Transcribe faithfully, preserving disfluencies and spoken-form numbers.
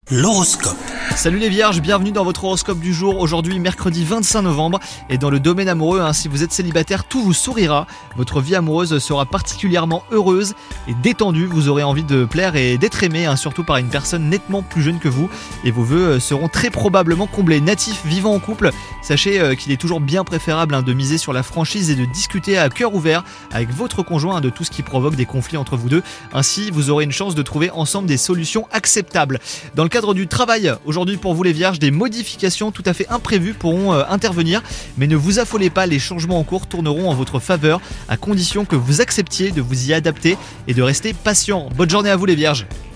L'horoscope. Salut les vierges, bienvenue dans votre horoscope du jour. Aujourd'hui mercredi vingt-cinq novembre, et dans le domaine amoureux, hein, si vous êtes célibataire, tout vous sourira. Votre vie amoureuse sera particulièrement heureuse et détendue. Vous aurez envie de plaire et d'être aimé, hein, surtout par une personne nettement plus jeune que vous. Et vos vœux seront très probablement comblés. Natif vivant en couple, sachez euh, qu'il est toujours bien préférable hein, de miser sur la franchise et de discuter à cœur ouvert avec votre conjoint hein, de tout ce qui provoque des conflits entre vous deux. Ainsi, vous aurez une chance de trouver ensemble des solutions acceptables. Dans le cadre du travail, aujourd'hui pour vous les vierges, des modifications tout à fait imprévues pourront euh, intervenir, mais ne vous affolez pas, les changements en cours tourneront en votre faveur, à condition que vous acceptiez de vous y adapter et de rester patient. Bonne journée à vous les vierges.